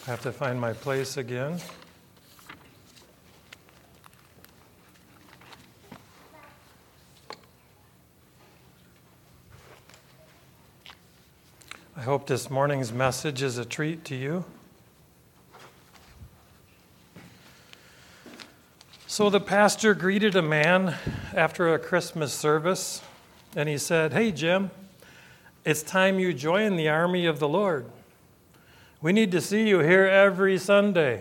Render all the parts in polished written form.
I have to find my place again. I hope this morning's message is a treat to you. So the pastor greeted a man after a Christmas service, and he said, "Hey, Jim, it's time you join the army of the Lord. We need to see you here every Sunday."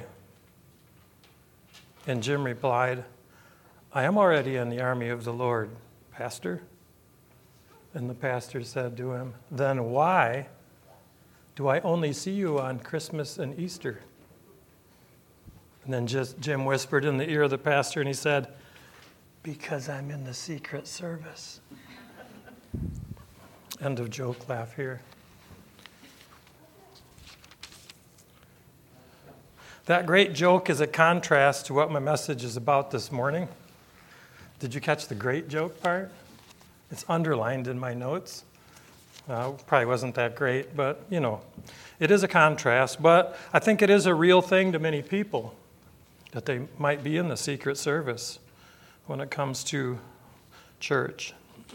And Jim replied, "I am already in the army of the Lord, Pastor." And the pastor said to him, "Then why do I only see you on Christmas and Easter?" And then Jim whispered in the ear of the pastor and he said, "Because I'm in the Secret Service." End of joke, laugh here. That great joke is a contrast to what my message is about this morning. Did you catch the great joke part? It's underlined in my notes. Probably wasn't that great, but it is a contrast. But I think it is a real thing to many people that they might be in the Secret Service when it comes to church.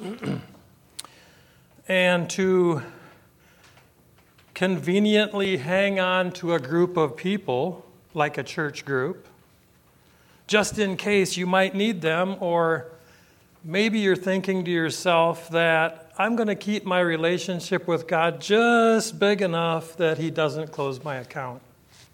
And to conveniently hang on to a group of people, like a church group, just in case you might need them, or maybe you're thinking to yourself that I'm going to keep my relationship with God just big enough that He doesn't close my account.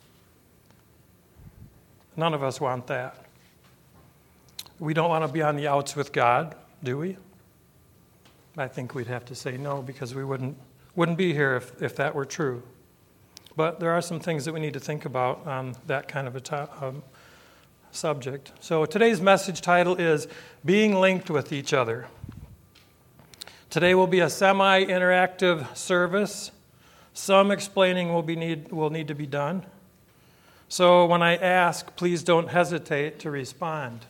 None of us want that. We don't want to be on the outs with God, do we? I think we'd have to say no, because we wouldn't be here if that were true. But there are some things that we need to think about on that kind of a subject. So today's message title is Being Linked with Each Other. Today will be a semi-interactive service. Some explaining will need to be done. So when I ask, please don't hesitate to respond.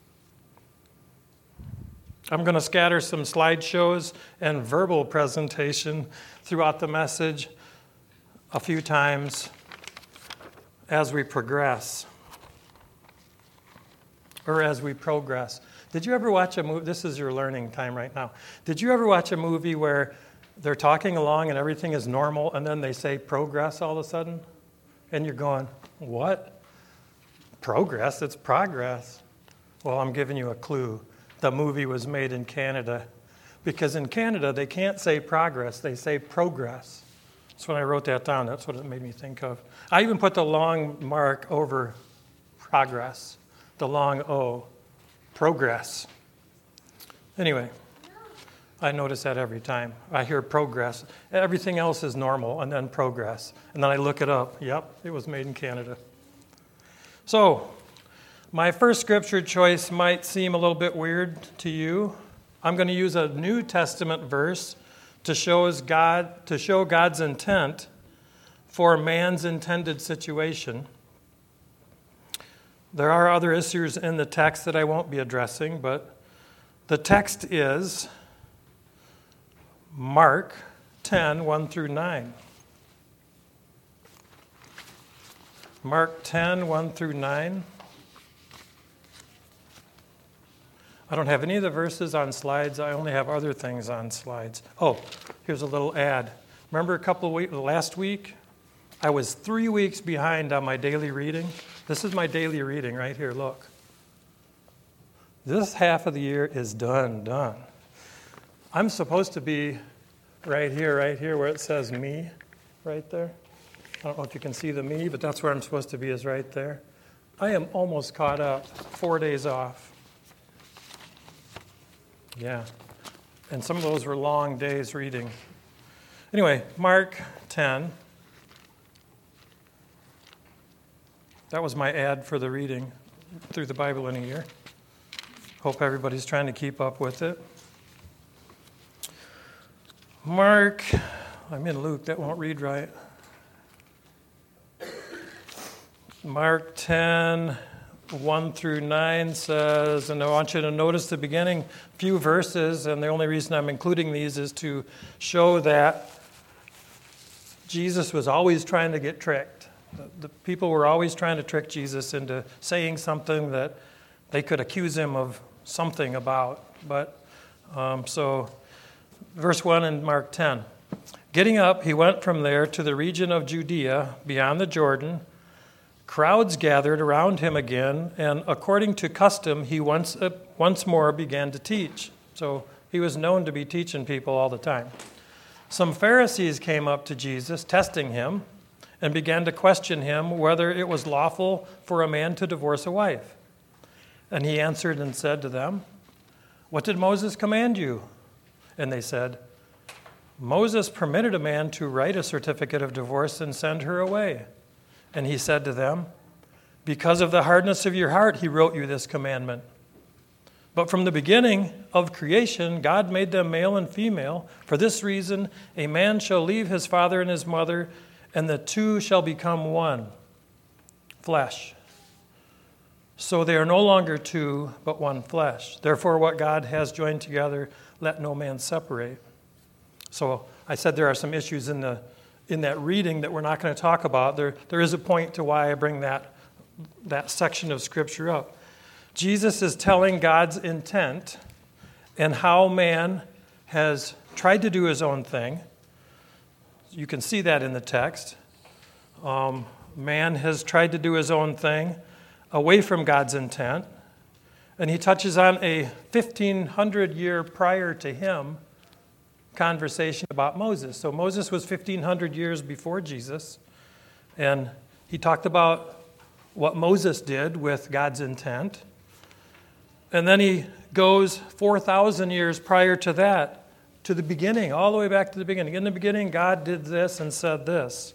I'm going to scatter some slideshows and verbal presentation throughout the message a few times as we progress. Or as we progress. Did you ever watch a movie? This is your learning time right now. Did you ever watch a movie where they're talking along and everything is normal and then they say progress all of a sudden? And you're going, what? Progress? It's progress. Well, I'm giving you a clue. The movie was made in Canada. Because in Canada, they can't say progress, they say progress. So when I wrote that down, that's what it made me think of. I even put the long mark over progress, the long O, progress. Anyway, I notice that every time. I hear progress. Everything else is normal, and then progress. And then I look it up. Yep, it was made in Canada. So, my first scripture choice might seem a little bit weird to you. I'm going to use a New Testament verse to show God's intent for man's intended situation. There are other issues in the text that I won't be addressing, but the text is Mark 10, 1 through 9. Mark 10, 1 through 9. I don't have any of the verses on slides. I only have other things on slides. Oh, here's a little ad. Remember last week? I was 3 weeks behind on my daily reading. This is my daily reading right here, look. This half of the year is done. I'm supposed to be right here where it says me, right there. I don't know if you can see the me, but that's where I'm supposed to be, is right there. I am almost caught up, 4 days off. Yeah, and some of those were long days reading. Anyway, Mark 10. That was my ad for the reading through the Bible in a year. Hope everybody's trying to keep up with it. Mark, I'm in Luke, that won't read right. Mark 10, 1 through 9 says, and I want you to notice the beginning few verses, and the only reason I'm including these is to show that Jesus was always trying to get tricked. The people were always trying to trick Jesus into saying something that they could accuse him of something about. But so, verse 1 in Mark 10. Getting up, he went from there to the region of Judea, beyond the Jordan. Crowds gathered around him again, and according to custom, he once more began to teach. So he was known to be teaching people all the time. Some Pharisees came up to Jesus, testing him, and began to question him whether it was lawful for a man to divorce a wife. And he answered and said to them, "What did Moses command you?" And they said, "Moses permitted a man to write a certificate of divorce and send her away." And he said to them, "Because of the hardness of your heart, he wrote you this commandment. But from the beginning of creation, God made them male and female. For this reason, a man shall leave his father and his mother, and the two shall become one flesh. So they are no longer two, but one flesh. Therefore, what God has joined together, let no man separate." So I said there are some issues in that reading that we're not going to talk about. There is a point to why I bring that section of Scripture up. Jesus is telling God's intent and how man has tried to do his own thing. You can see that in the text. Man has tried to do his own thing away from God's intent. And he touches on a 1,500 year prior to him conversation about Moses. So Moses was 1,500 years before Jesus, and he talked about what Moses did with God's intent. And then he goes 4,000 years prior to that, to the beginning, all the way back to the beginning. In the beginning, God did this and said this.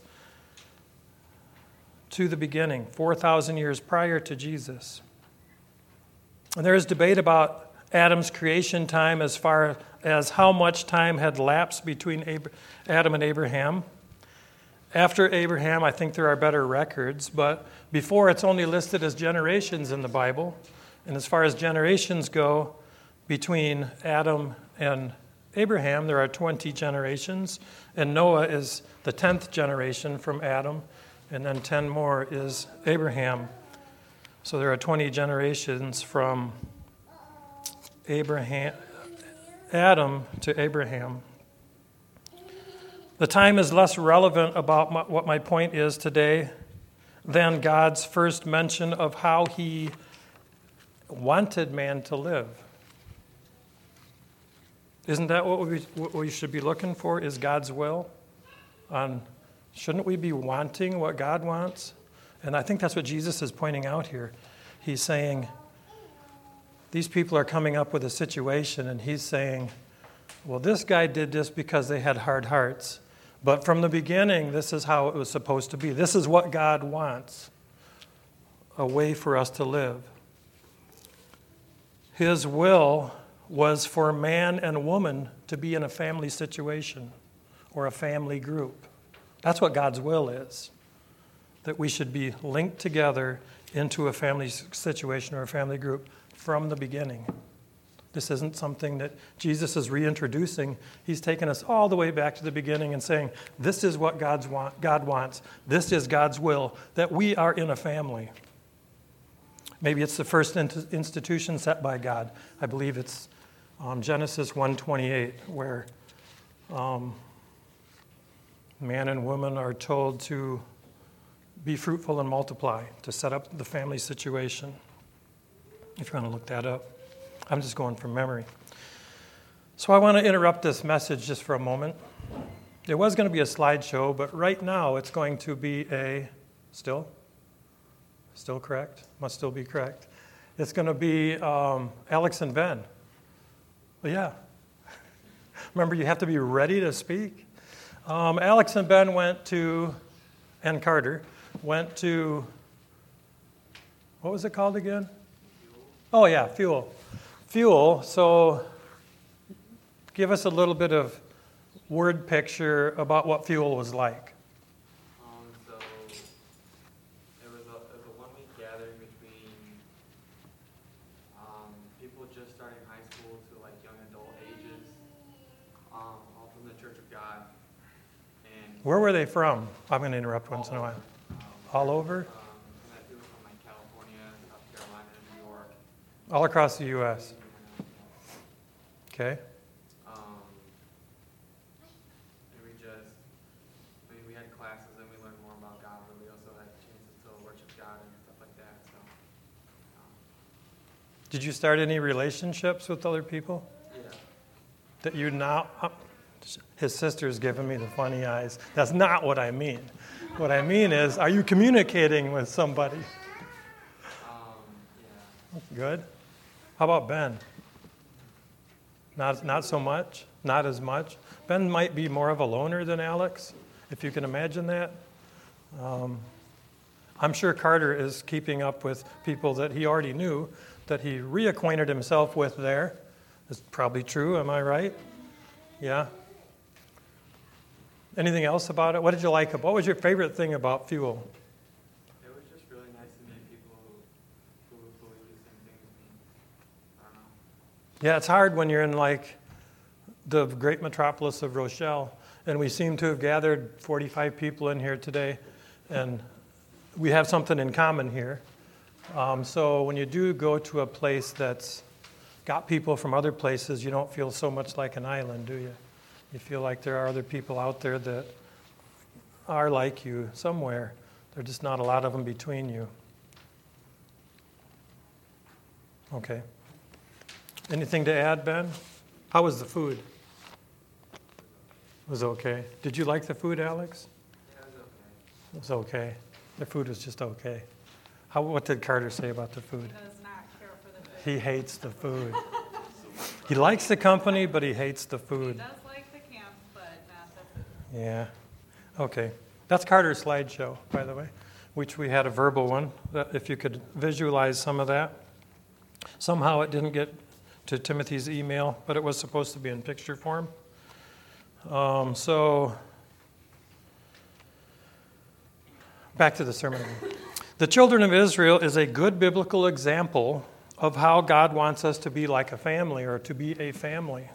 To the beginning, 4,000 years prior to Jesus. And there is debate about Adam's creation time as far as how much time had lapsed between Adam and Abraham. After Abraham, I think there are better records, but before it's only listed as generations in the Bible. And as far as generations go, between Adam and Abraham, there are 20 generations, and Noah is the 10th generation from Adam, and then 10 more is Abraham. So there are 20 generations from Adam to Abraham. The time is less relevant about what my point is today than God's first mention of how he wanted man to live. Isn't that what we should be looking for, is God's will? Shouldn't we be wanting what God wants? And I think that's what Jesus is pointing out here. He's saying, these people are coming up with a situation, and he's saying, well, this guy did this because they had hard hearts. But from the beginning, this is how it was supposed to be. This is what God wants, a way for us to live. His will was for man and woman to be in a family situation or a family group. That's what God's will is, that we should be linked together into a family situation or a family group from the beginning. This isn't something that Jesus is reintroducing. He's taken us all the way back to the beginning and saying, this is what God wants. This is God's will, that we are in a family. Maybe it's the first institution set by God. I believe it's Genesis 1:28, where man and woman are told to be fruitful and multiply, to set up the family situation. If you want to look that up. I'm just going from memory. So I want to interrupt this message just for a moment. It was going to be a slideshow, but right now it's going to be still correct? Must still be correct. It's going to be Alex and Ben. Well, yeah. Remember, you have to be ready to speak. Alex and Ben and Carter went to, what was it called again? Oh, yeah, Fuel. So give us a little bit of word picture about what Fuel was like. So it was a one-week gathering between people just starting high school to like young adult ages, all from the Church of God. And where were they from? I'm going to interrupt once in a while. All over? I met people from like California, South Carolina, New York. All across the U.S. Okay. And we had classes and we learned more about God, but we also had chances to worship God and stuff like that. So. Did you start any relationships with other people? Yeah. That you now... His sister's giving me the funny eyes. That's not what I mean. What I mean is, are you communicating with somebody? Yeah. Good. How about Ben? Not so much? Not as much? Ben might be more of a loner than Alex, if you can imagine that. I'm sure Carter is keeping up with people that he already knew, that he reacquainted himself with there. That's probably true, am I right? Yeah. Anything else about it? What did you like about? What was your favorite thing about Fuel? It was just really nice to meet people who believe the same thing as me. I don't know. Yeah, it's hard when you're in like the great metropolis of Rochelle, and we seem to have gathered 45 people in here today, and we have something in common here. So when you do go to a place that's got people from other places, you don't feel so much like an island, do you? You feel like there are other people out there that are like you somewhere. There are just not a lot of them between you. Okay. Anything to add, Ben? How was the food? It was okay. Did you like the food, Alex? Yeah, it was okay. It was okay. The food was just okay. What did Carter say about the food? He does not care for the food. He hates the food. He likes the company, but he hates the He food. does like the camp, but not the food. Yeah. Okay. That's Carter's slideshow, by the way, which we had a verbal one, that if you could visualize some of that. Somehow it didn't get to Timothy's email, but it was supposed to be in picture form. So back to the sermon. The children of Israel is a good biblical example of how God wants us to be like a family, or to be a family.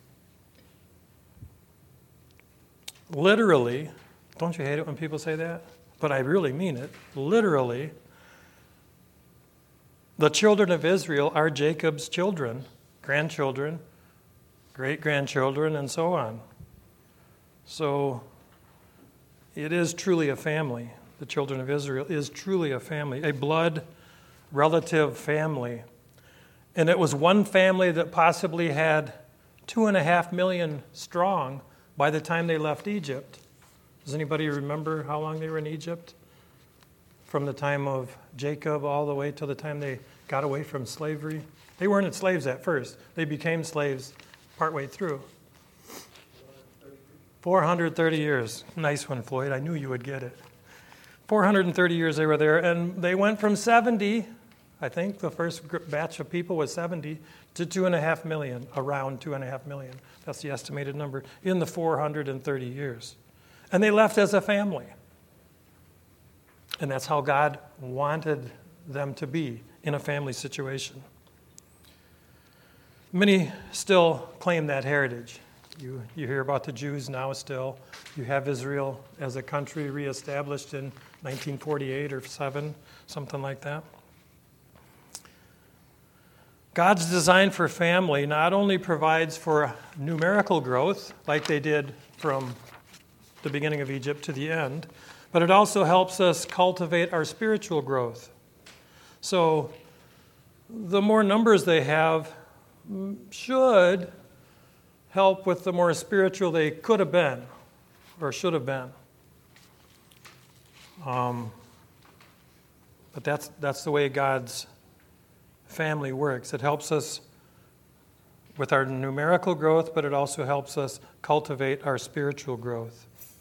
Literally, don't you hate it when people say that? But I really mean it. Literally, the children of Israel are Jacob's children, grandchildren, great-grandchildren, and so on. So it is truly a family. The children of Israel is truly a family, a blood relative family. And it was one family that possibly had 2.5 million strong by the time they left Egypt. Does anybody remember how long they were in Egypt? From the time of Jacob all the way till the time they got away from slavery. They weren't slaves at first. They became slaves partway through. 430 years. Nice one, Floyd. I knew you would get it. 430 years they were there, and they went from 70, I think the first batch of people was 70, to 2.5 million, around 2.5 million. That's the estimated number, in the 430 years. And they left as a family. And that's how God wanted them to be, in a family situation. Many still claim that heritage. You hear about the Jews now still. You have Israel as a country reestablished in 1948 or 7, something like that. God's design for family not only provides for numerical growth, like they did from the beginning of Egypt to the end, but it also helps us cultivate our spiritual growth. So the more numbers they have should help with the more spiritual they could have been or should have been. But that's the way God's family works. It helps us with our numerical growth, but it also helps us cultivate our spiritual growth.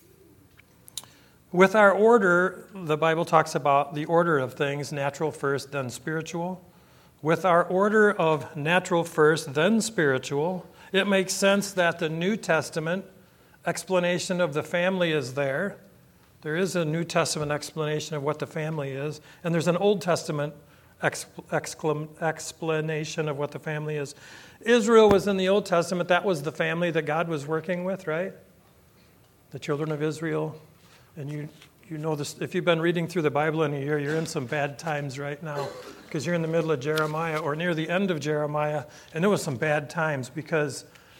With our order, the Bible talks about the order of things, natural first, then spiritual. With our order of natural first, then spiritual, it makes sense that the New Testament explanation of the family is there. There is a New Testament explanation of what the family is, and there's an Old Testament explanation of what the family is. Israel was in the Old Testament. That was the family that God was working with, right? The children of Israel. And you know this, if you've been reading through the Bible in a year, you're in some bad times right now because you're in the middle of Jeremiah or near the end of Jeremiah, and it was some bad times because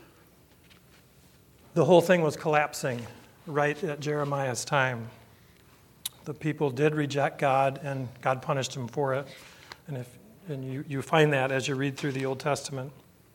the whole thing was collapsing right at Jeremiah's time. The people did reject God, and God punished them for it. And you find that as you read through the Old Testament.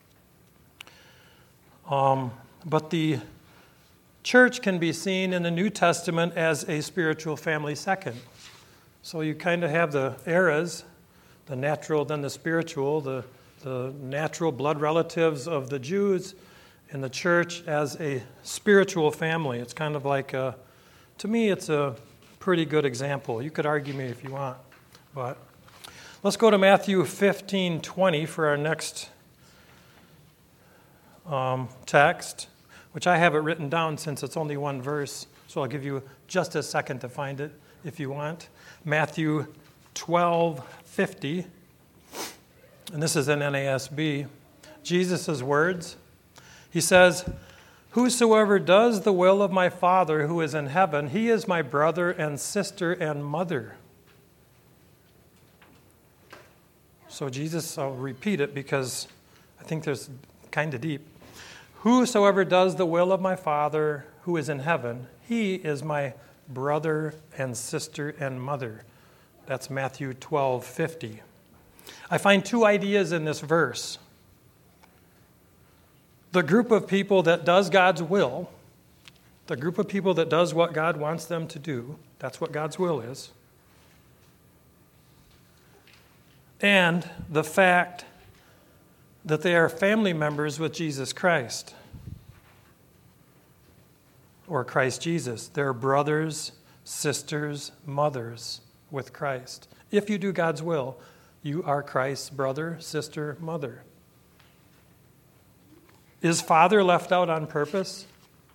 But the church can be seen in the New Testament as a spiritual family second. So you kind of have the eras, the natural, then the spiritual, the natural blood relatives of the Jews in the church as a spiritual family. It's kind of like, to me, it's a pretty good example. You could argue me if you want, but let's go to Matthew 15:20 for our next text, which I have it written down since it's only one verse, so I'll give you just a second to find it if you want. Matthew 12:50, and this is in NASB. Jesus' words. He says, "Whosoever does the will of my Father who is in heaven, he is my brother and sister and mother." So Jesus, I'll repeat it because I think there's kind of deep. "Whosoever does the will of my Father who is in heaven, he is my brother and sister and mother." That's Matthew 12:50. I find two ideas in this verse. The group of people that does God's will, the group of people that does what God wants them to do, that's what God's will is. And the fact that they are family members with Jesus Christ, or Christ Jesus. They're brothers, sisters, mothers with Christ. If you do God's will, you are Christ's brother, sister, mother. Is father left out on purpose?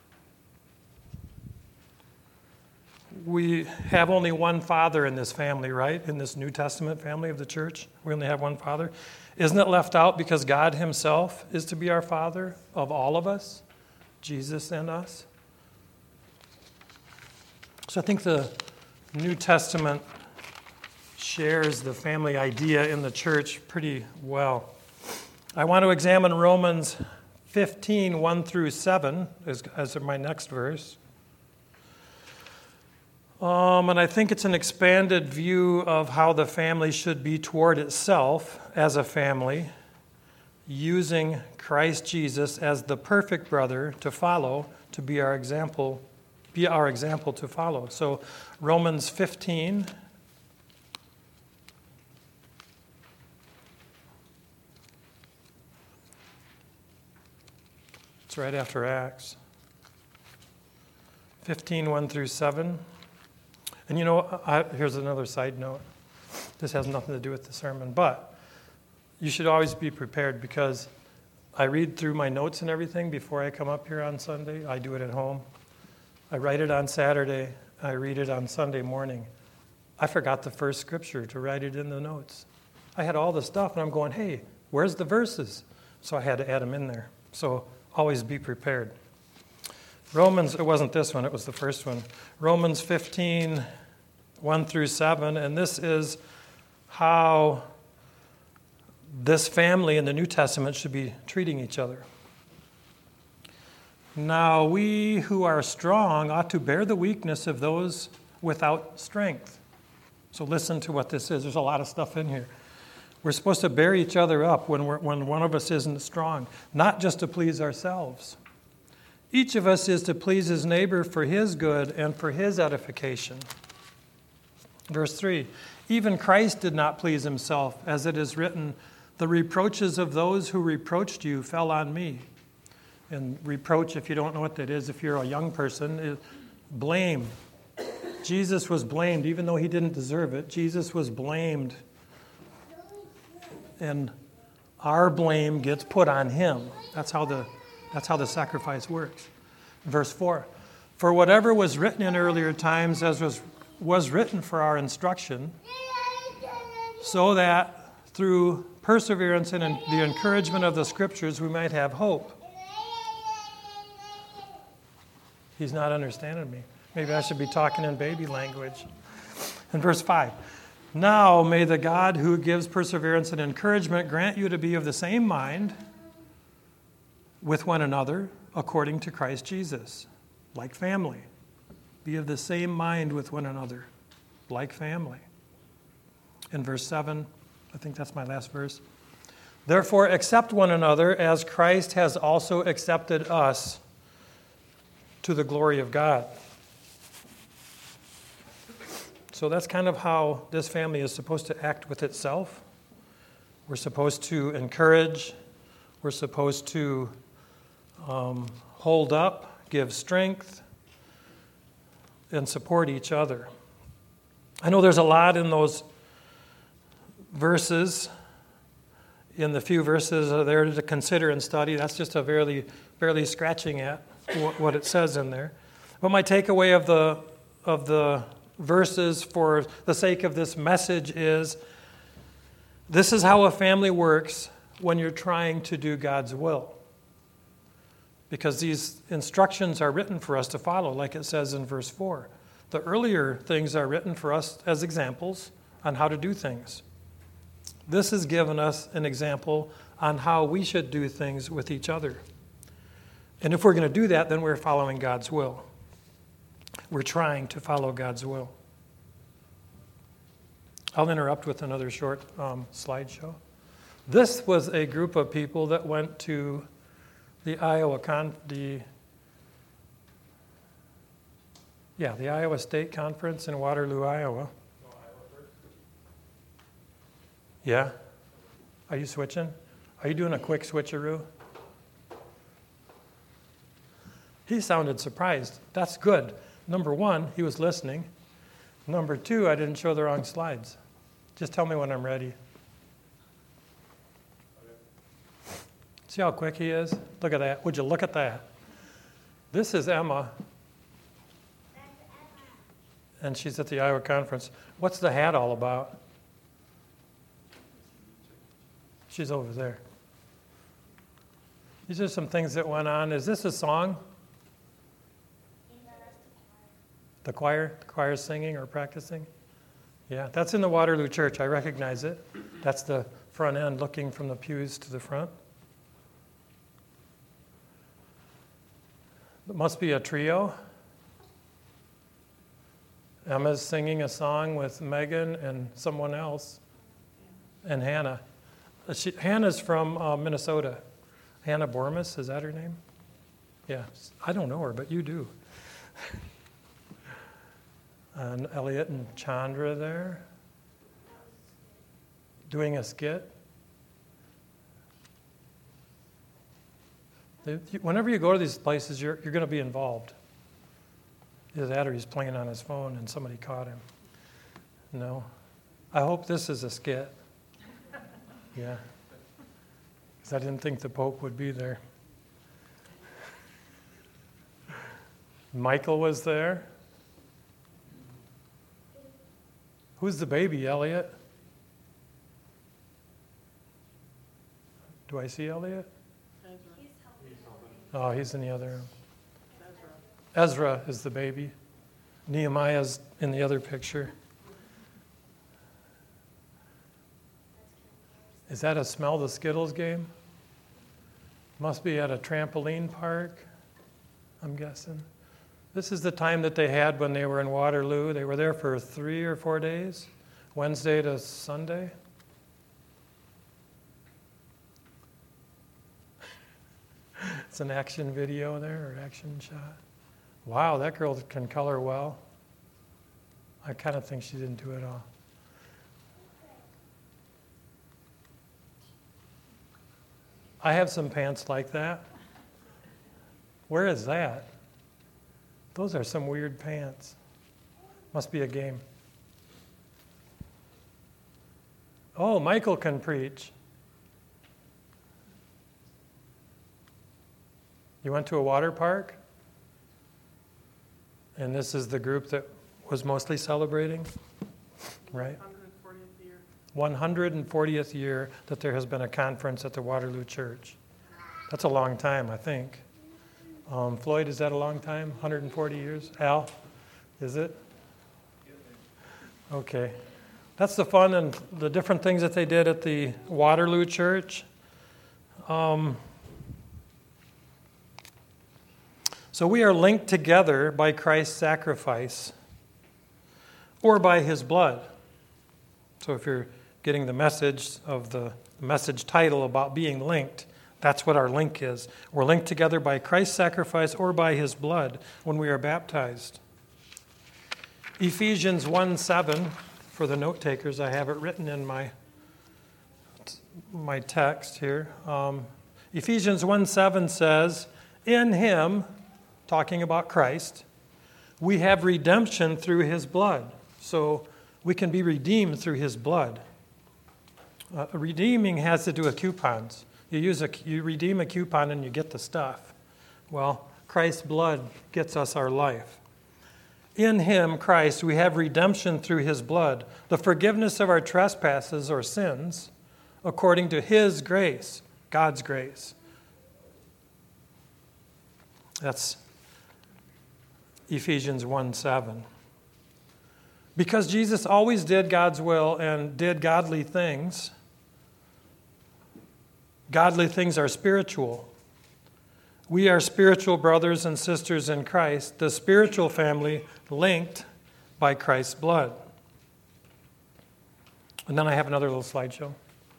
We have only one father in this family, right? In this New Testament family of the church, we only have one father. Isn't it left out because God himself is to be our father of all of us, Jesus and us? So I think the New Testament shares the family idea in the church pretty well. I want to examine Romans 15, 1 through 7 as my next verse. And I think it's an expanded view of how the family should be toward itself as a family, using Christ Jesus as the perfect brother to follow, to be our example to follow. So Romans 15. It's right after Acts. 15, 1 through 7. And here's another side note. This has nothing to do with the sermon, but you should always be prepared because I read through my notes and everything before I come up here on Sunday. I do it at home. I write it on Saturday. I read it on Sunday morning. I forgot the first scripture to write it in the notes. I had all the stuff, and I'm going, hey, where's the verses? So I had to add them in there. So always be prepared. Romans, it wasn't this one, it was the first one. Romans 15, 1 through 7, and this is how this family in the New Testament should be treating each other. "Now we who are strong ought to bear the weakness of those without strength." So listen to what this is. There's a lot of stuff in here. We're supposed to bear each other up when one of us isn't strong, not just to please ourselves. Each of us is to please his neighbor for his good and for his edification. Verse 3, "Even Christ did not please himself, as it is written, 'The reproaches of those who reproached you fell on me.'" And reproach, if you don't know what that is, if you're a young person, is blame. Jesus was blamed, even though he didn't deserve it. Jesus was blamed. And our blame gets put on him. That's how the sacrifice works. Verse 4, "For whatever was written in earlier times as was written for our instruction, so that through perseverance and the encouragement of the Scriptures we might have hope." He's not understanding me. Maybe I should be talking in baby language. In verse 5, now may the God who gives perseverance and encouragement grant you to be of the same mind with one another according to Christ Jesus, like family. Be of the same mind with one another, like family. In verse 7, I think that's my last verse. Therefore, accept one another as Christ has also accepted us to the glory of God. So that's kind of how this family is supposed to act with itself. We're supposed to encourage. We're supposed to hold up, give strength, and support each other. I know there's a lot in those verses, in the few verses there to consider and study. That's just a barely scratching at what it says in there. But my takeaway of the verses for the sake of this message is this is how a family works when you're trying to do God's will. Because these instructions are written for us to follow, like it says in verse 4. The earlier things are written for us as examples on how to do things. This has given us an example on how we should do things with each other. And if we're going to do that, then we're following God's will. We're trying to follow God's will. I'll interrupt with another short slideshow. This was a group of people that went to the Iowa State Conference in Waterloo, Iowa. Yeah? Are you switching? Are you doing a quick switcheroo? He sounded surprised. That's good. Number one, he was listening. Number two, I didn't show the wrong slides. Just tell me when I'm ready. See how quick he is? Look at that. Would you look at that? This is Emma. And she's at the Iowa Conference. What's the hat all about? She's over there. These are some things that went on. Is this a song? The choir? The choir is singing or practicing? Yeah, that's in the Waterloo Church. I recognize it. That's the front end looking from the pews to the front. It must be a trio. Emma's singing a song with Megan and someone else, and Hannah. Hannah's from Minnesota. Hannah Bormas, is that her name? Yeah, I don't know her, but you do. And Elliot and Chandra there, doing a skit. Whenever you go to these places, you're going to be involved. Either that or he's playing on his phone and somebody caught him. No. I hope this is a skit. Yeah. Because I didn't think the Pope would be there. Michael was there. Who's the baby, Elliot? Do I see Elliot? Oh, he's in the other room. Ezra is the baby. Nehemiah's in the other picture. Is that a Smell the Skittles game? Must be at a trampoline park, I'm guessing. This is the time that they had when they were in Waterloo. They were there for 3 or 4 days, Wednesday to Sunday. It's an action video there, or action shot. Wow, that girl can color well. I kind of think she didn't do it all. I have some pants like that. Where is that? Those are some weird pants. Must be a game. Oh, Michael can preach. You went to a water park? And this is the group that was mostly celebrating, right? 140th year. 140th year that there has been a conference at the Waterloo Church. That's a long time, I think. Floyd, is that a long time? 140 years? Al? Is it? Okay. That's the fun and the different things that they did at the Waterloo Church. So we are linked together by Christ's sacrifice or by his blood. So if you're getting the message of the message title about being linked, that's what our link is. We're linked together by Christ's sacrifice or by his blood when we are baptized. Ephesians 1:7, for the note takers, I have it written in my text here. Ephesians 1:7 says, in him, talking about Christ, we have redemption through his blood. So we can be redeemed through his blood. Redeeming has to do with coupons. You redeem a coupon and you get the stuff. Well, Christ's blood gets us our life. In him, Christ, we have redemption through his blood, the forgiveness of our trespasses or sins, according to his grace, God's grace. That's Ephesians 1:7. Because Jesus always did God's will and did godly things are spiritual. We are spiritual brothers and sisters in Christ, the spiritual family linked by Christ's blood. And then I have another little slideshow.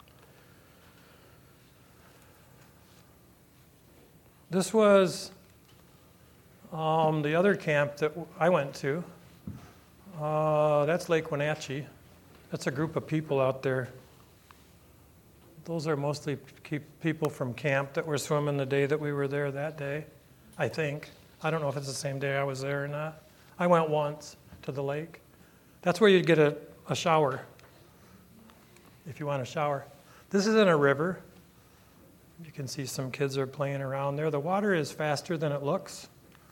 This was the other camp that I went to. That's Lake Wenatchee. That's a group of people out there. Those are mostly people from camp that were swimming the day that we were there that day, I think. I don't know if it's the same day I was there or not. I went once to the lake. That's where you'd get a shower, if you want a shower. This is in a river. You can see some kids are playing around there. The water is faster than it looks.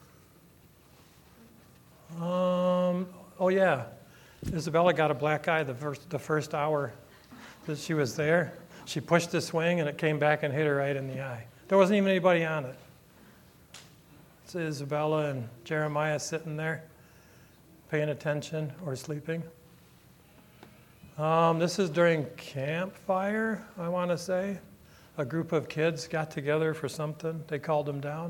Oh yeah, Isabella got a black eye the first hour that she was there. She pushed the swing and it came back and hit her right in the eye. There wasn't even anybody on it. It's Isabella and Jeremiah sitting there, paying attention or sleeping. This is during campfire, I want to say. A group of kids got together for something. They called them down.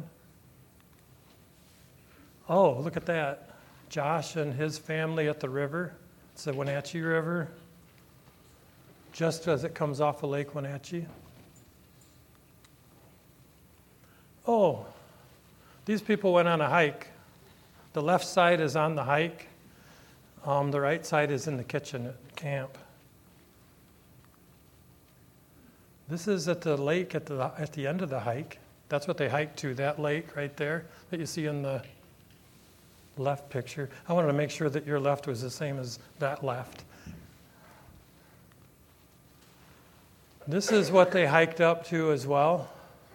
Oh, look at that. Josh and his family at the river. It's the Wenatchee River, just as it comes off of Lake Wenatchee. Oh, these people went on a hike. The left side is on the hike. The right side is in the kitchen at camp. This is at the lake at the end of the hike. That's what they hiked to, that lake right there that you see in the left picture. I wanted to make sure that your left was the same as that left. This is what they hiked up to as well.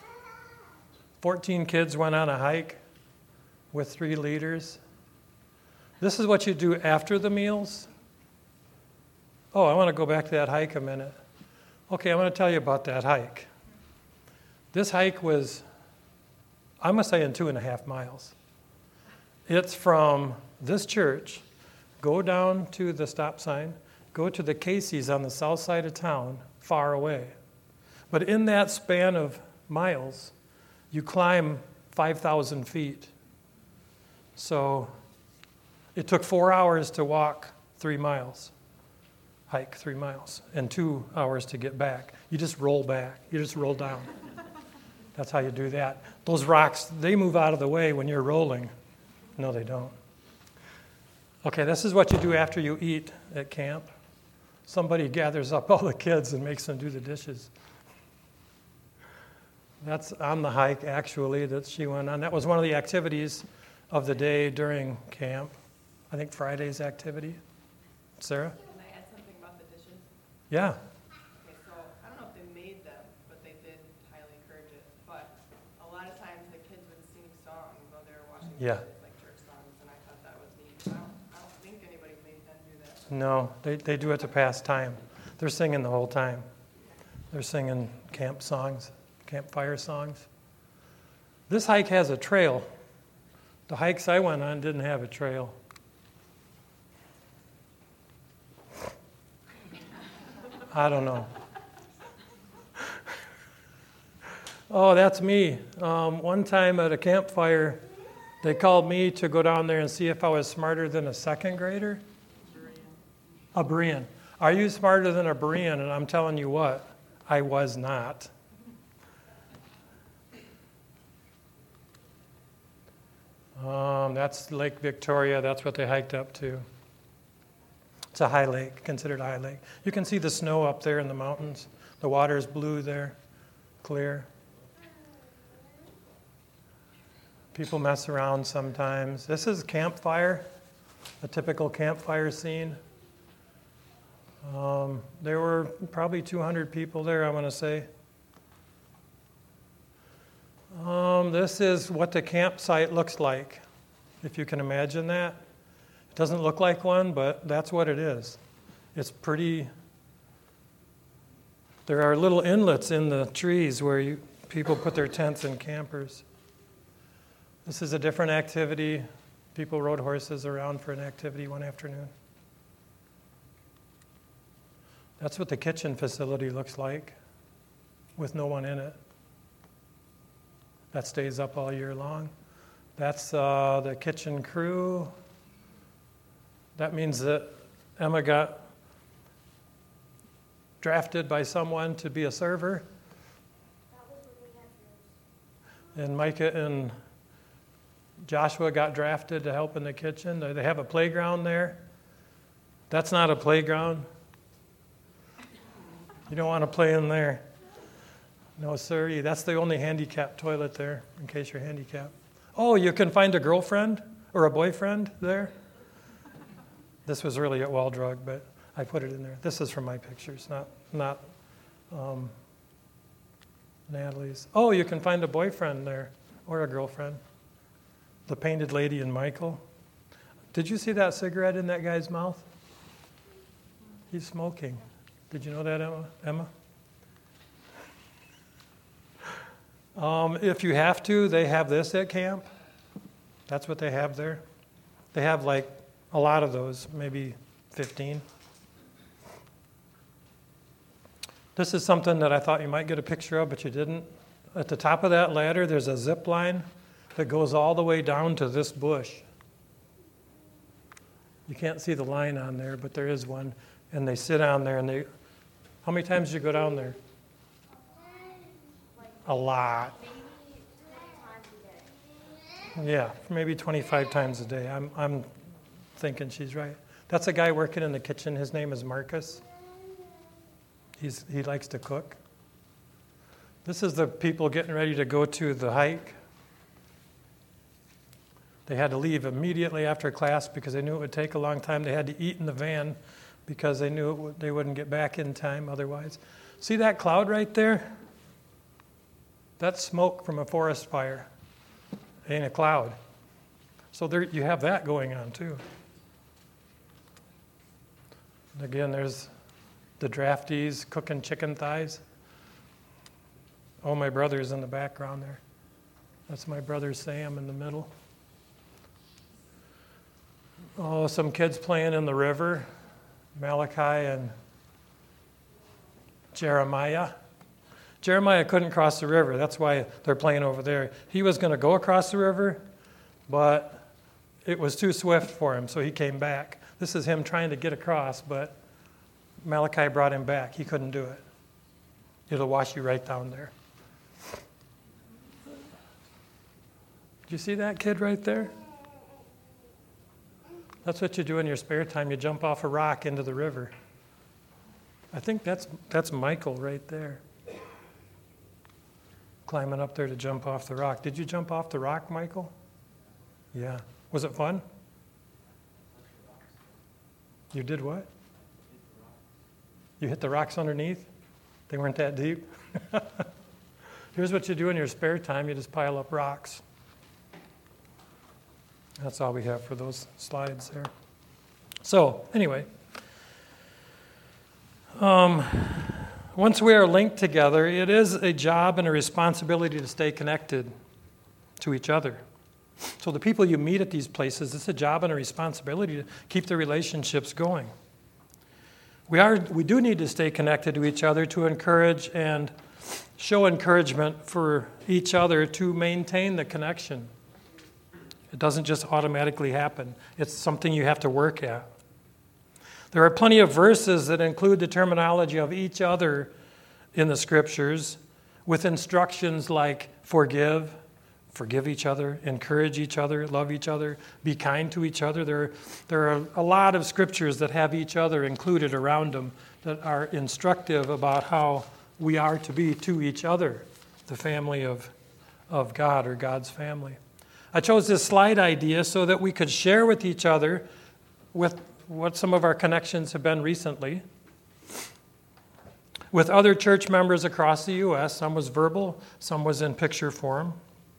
14 kids went on a hike with 3 leaders. This is what you do after the meals. Oh, I want to go back to that hike a minute. Okay, I want to tell you about that hike. This hike was, I'm going to say, in 2.5 miles. It's from this church, go down to the stop sign, go to the Casey's on the south side of town, far away. But in that span of miles, you climb 5,000 feet. So it took 4 hours to walk 3 miles, hike 3 miles, and 2 hours to get back. You just roll back. You just roll down. That's how you do that. Those rocks, they move out of the way when you're rolling. No, they don't. Okay, this is what you do after you eat at camp. Somebody gathers up all the kids and makes them do the dishes. That's on the hike, actually, that she went on. That was one of the activities of the day during camp. I think Friday's activity. Sarah? Can I add something about the dishes? Yeah. Okay, so I don't know if they made them, but they did highly encourage it. But a lot of times the kids would sing songs while they were washing Yeah. dishes, like church songs, and I thought that was neat. I don't think anybody made them do that. No, they do it to pass time. They're singing the whole time. They're singing camp songs, campfire songs. This hike has a trail. The hikes I went on didn't have a trail. I don't know. Oh, that's me. One time at a campfire, they called me to go down there and see if I was smarter than a second grader. A Berean. Are you smarter than a Berean? And I'm telling you what, I was not. That's Lake Victoria. That's what they hiked up to. It's a high lake, considered a high lake. You can see the snow up there in the mountains. The water is blue there, clear. People mess around sometimes. This is campfire, a typical campfire scene. There were probably 200 people there, I want to say. This is what the campsite looks like, if you can imagine that. It doesn't look like one, but that's what it is. It's pretty. There are little inlets in the trees where people put their tents and campers. This is a different activity. People rode horses around for an activity one afternoon. That's what the kitchen facility looks like, with no one in it. That stays up all year long. That's the kitchen crew. That means that Emma got drafted by someone to be a server. And Micah and Joshua got drafted to help in the kitchen. They have a playground there. That's not a playground. You don't want to play in there. No, sir. That's the only handicapped toilet there, in case you're handicapped. Oh, you can find a girlfriend or a boyfriend there? This was really at Waldrug, but I put it in there. This is from my pictures, not Natalie's. Oh, you can find a boyfriend there or a girlfriend. The painted lady and Michael. Did you see that cigarette in that guy's mouth? He's smoking. Did you know that, Emma? If you have to, they have this at camp. That's what they have there. They have like a lot of those, maybe 15. This is something that I thought you might get a picture of, but you didn't. At the top of that ladder, there's a zip line that goes all the way down to this bush. You can't see the line on there, but there is one. And they sit on there, and they... How many times did you go down there? A lot. Yeah, maybe 25 times a day. I'm thinking she's right. That's a guy working in the kitchen. His name is Marcus. He likes to cook. This is the people getting ready to go to the hike. They had to leave immediately after class because they knew it would take a long time. They had to eat in the van because they knew they wouldn't get back in time otherwise. See that cloud right there? That's smoke from a forest fire. It ain't a cloud. So there you have that going on too. And again, there's the draftees cooking chicken thighs. Oh, my brother's in the background there. That's my brother Sam in the middle. Oh, some kids playing in the river. Malachi and Jeremiah. Jeremiah couldn't cross the river. That's why they're playing over there. He was going to go across the river, but it was too swift for him, so he came back. This is him trying to get across, but Malachi brought him back. He couldn't do it. It'll wash you right down there. Did you see that kid right there? That's what you do in your spare time. You jump off a rock into the river. I think that's Michael right there. Climbing up there to jump off the rock. Did you jump off the rock, Michael? Yeah. Was it fun? You did what? You hit the rocks underneath? They weren't that deep? Here's what you do in your spare time. You just pile up rocks. That's all we have for those slides there. So, anyway. Once we are linked together, it is a job and a responsibility to stay connected to each other. So the people you meet at these places, it's a job and a responsibility to keep the relationships going. We do need to stay connected to each other to encourage and show encouragement for each other to maintain the connection. It doesn't just automatically happen. It's something you have to work at. There are plenty of verses that include the terminology of each other in the Scriptures with instructions like forgive each other, encourage each other, love each other, be kind to each other. There are a lot of Scriptures that have each other included around them that are instructive about how we are to be to each other, the family of God or God's family. I chose this slide idea so that we could share with each other with what some of our connections have been recently with other church members across the U.S. Some was verbal, some was in picture form.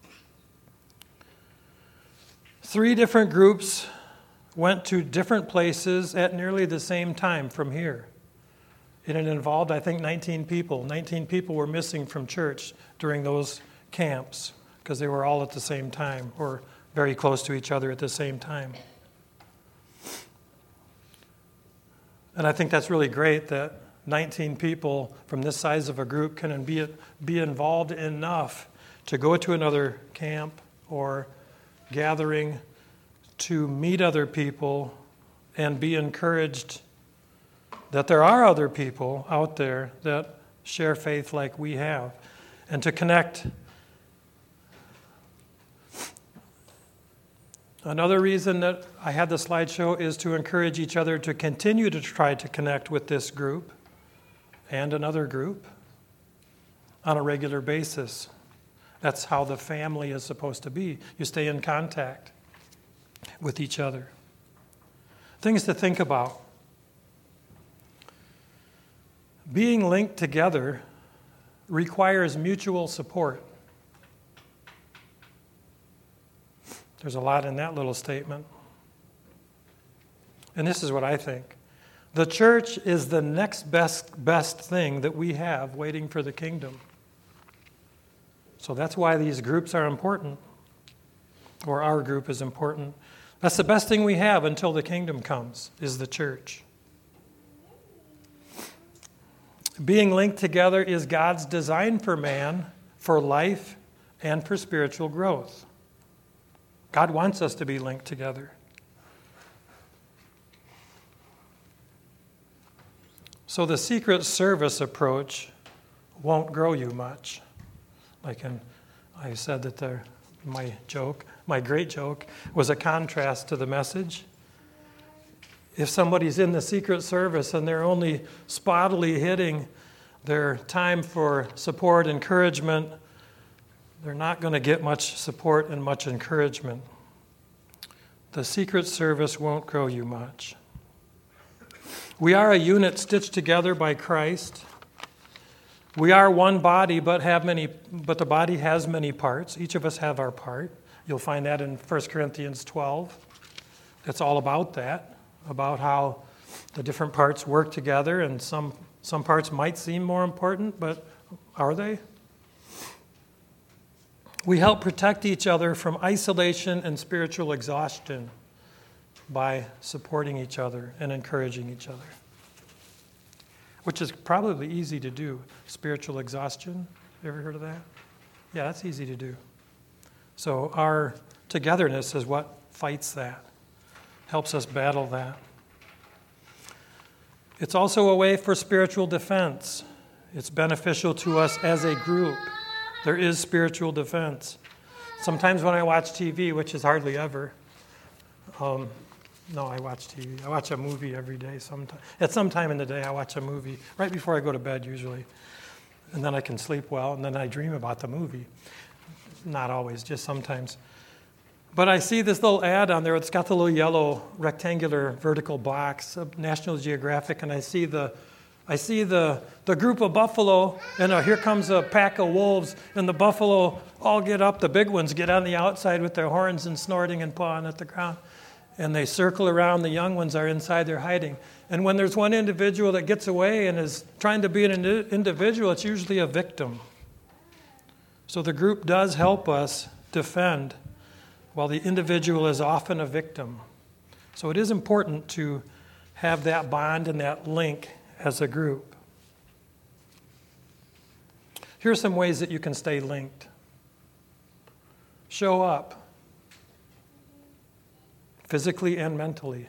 3 different groups went to different places at nearly the same time from here. And it involved, I think, 19 people. 19 people were missing from church during those camps because they were all at the same time or very close to each other at the same time. And I think that's really great that 19 people from this size of a group can be involved enough to go to another camp or gathering to meet other people and be encouraged that there are other people out there that share faith like we have, and to connect. Another reason that I had the slideshow is to encourage each other to continue to try to connect with this group and another group on a regular basis. That's how the family is supposed to be. You stay in contact with each other. Things to think about. Being linked together requires mutual support. There's a lot in that little statement. And this is what I think. The church is the next best thing that we have waiting for the kingdom. So that's why these groups are important, or our group is important. That's the best thing we have until the kingdom comes, is the church. Being linked together is God's design for man, for life, and for spiritual growth. God wants us to be linked together. So the secret service approach won't grow you much. I said that my great joke was a contrast to the message. If somebody's in the secret service and they're only spottily hitting their time for support, encouragement, they're not going to get much support and much encouragement. The secret service won't grow you much. We are a unit stitched together by Christ. We are one body, but the body has many parts. Each of us have our part. You'll find that in 1 Corinthians 12. It's all about that, about how the different parts work together, and some parts might seem more important, but are they? We help protect each other from isolation and spiritual exhaustion by supporting each other and encouraging each other, which is probably easy to do. Spiritual exhaustion, you ever heard of that? Yeah, that's easy to do. So our togetherness is what fights that, helps us battle that. It's also a way for spiritual defense. It's beneficial to us as a group. There is spiritual defense. Sometimes when I watch TV, which is hardly ever, no, I watch TV. I watch a movie every day. At some time in the day, I watch a movie right before I go to bed usually. And then I can sleep well, and then I dream about the movie. Not always, just sometimes. But I see this little ad on there. It's got the little yellow rectangular vertical box of National Geographic, and I see the group of buffalo, and here comes a pack of wolves, and the buffalo all get up. The big ones get on the outside with their horns and snorting and pawing at the ground. And they circle around. The young ones are inside, they're hiding. And when there's one individual that gets away and is trying to be an individual, it's usually a victim. So the group does help us defend, while the individual is often a victim. So it is important to have that bond and that link as a group. Here's some ways that you can stay linked. Show up, physically and mentally.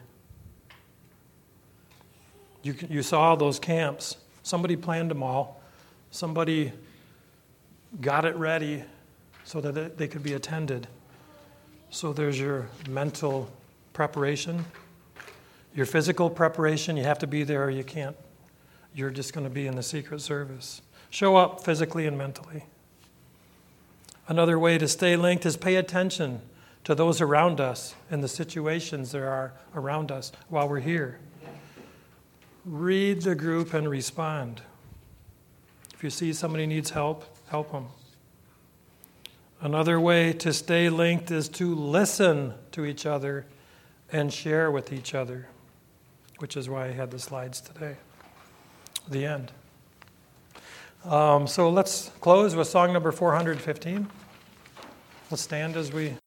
You saw those camps. Somebody planned them all. Somebody got it ready so that they could be attended. So there's your mental preparation. Your physical preparation, you have to be there or you can't. You're just going to be in the Secret Service. Show up physically and mentally. Another way to stay linked is pay attention to those around us and the situations there are around us while we're here. Read the group and respond. If you see somebody needs help, help them. Another way to stay linked is to listen to each other and share with each other, which is why I had the slides today. The end. So let's close with song number 415. Let's stand as we